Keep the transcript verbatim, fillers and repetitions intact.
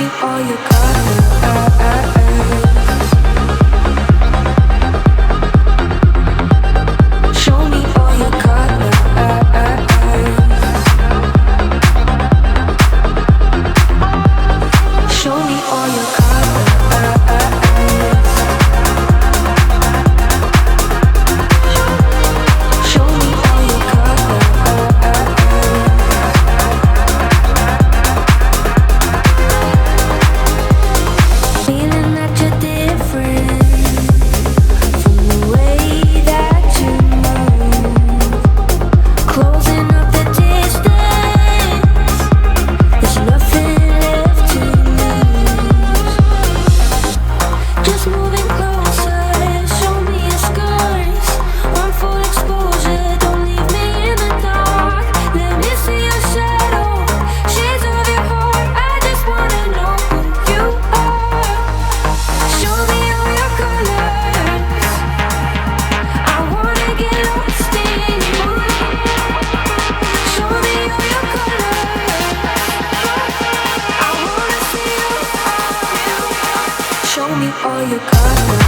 all your colors. Show me all your colors. Show me all your colors. Show me all your colors. Feeling that you're different from the way that you move. Closing up the distance, there's nothing left to lose. Just moving closer, show me your scars. Want full exposure, don't leave me in the dark. Let me see your shadow, shades of your heart. I just wanna know who you are. Show me all your colors. I wanna get lost in you. Show me all your colors. I wanna see you all. Show me all your colors.